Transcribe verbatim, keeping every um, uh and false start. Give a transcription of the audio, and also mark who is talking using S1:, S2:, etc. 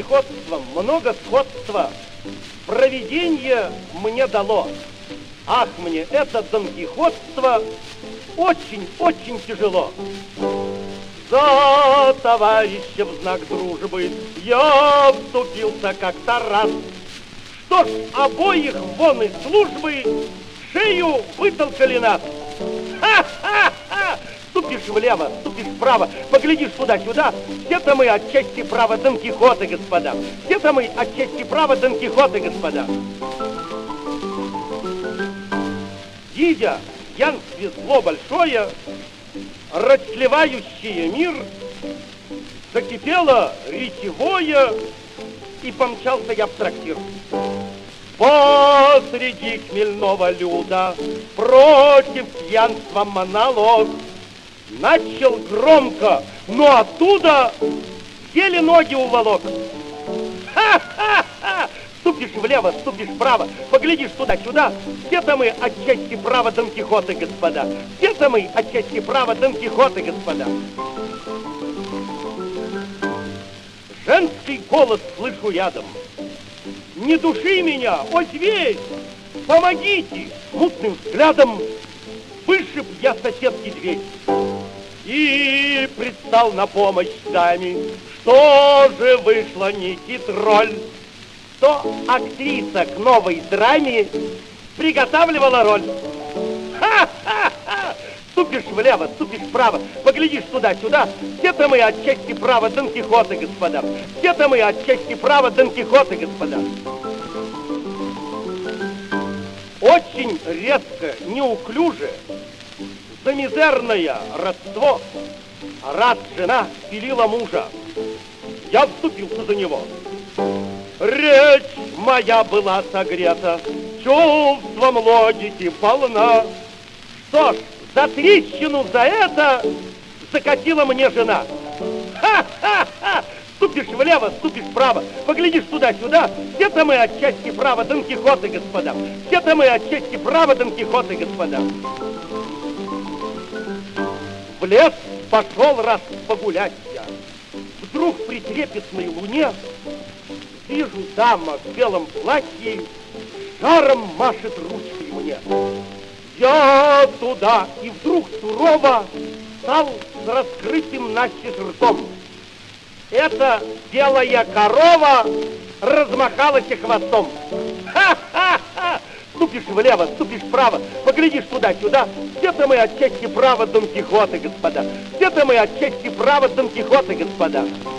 S1: Кихотством много сходства провидение мне дало. Ах, мне это донкихотство очень-очень тяжело. За товарища в знак дружбы я вступился как-то раз. Что ж, обоих вон из службы шею вытолкали нас. Ха-ха-ха! Ступишь влево, ступишь вправо, поглядишь туда-сюда. Все-то мы отчасти право Дон Кихоты, господа. Все-то мы отчасти право Дон Кихоты, господа. Видя в пьянстве зло большое, расслевающее мир, закипело речевое, и помчался я в трактир. Посреди хмельного люда против пьянства монолог начал громко, но оттуда еле ноги уволок. Ха-ха-ха! Ступишь влево, ступишь вправо, поглядишь туда-сюда. Где-то мы отчасти право Дон Кихоты, господа. Где-то мы отчасти право Дон Кихоты, господа. Женский голос слышу рядом. Не души меня, о зверь! Помогите! Мутным взглядом вышиб я соседке дверь. И предстал на помощь даме. Что же вышло, не хитроль? То актриса к новой драме приготавливала роль. Ха-ха-ха! Ступишь влево, ступишь вправо, поглядишь туда-сюда. Где-то мы отчасти право Дон Кихоты, господа. Где-то мы отчасти право Дон Кихоты, господа. Очень резко, неуклюже, за мизерное родство раз жена пилила мужа. Я вступился за него. Речь моя была согрета, чувством логики полна. Что ж, за трещину за это закатила мне жена. Ха-ха-ха! Ступишь влево, ступишь вправо, поглядишь туда-сюда. Где-то мы отчасти право Дон Кихоты, господа. Где-то мы отчасти право Дон Кихоты, господа. В лес пошел раз погулять я. Вдруг при трепетной луне вижу, дама в белом платье жаром машет ручкой мне. Я туда, и вдруг сурово стал с раскрытым настежь ртом. Эта белая корова размахалась хвостом. Ха-ха-ха! Ступишь влево, ступишь вправо, поглядишь туда-сюда. Где-то мы отчасти право Дон Кихоты, господа. Где-то мы отчасти право Дон Кихоты, господа.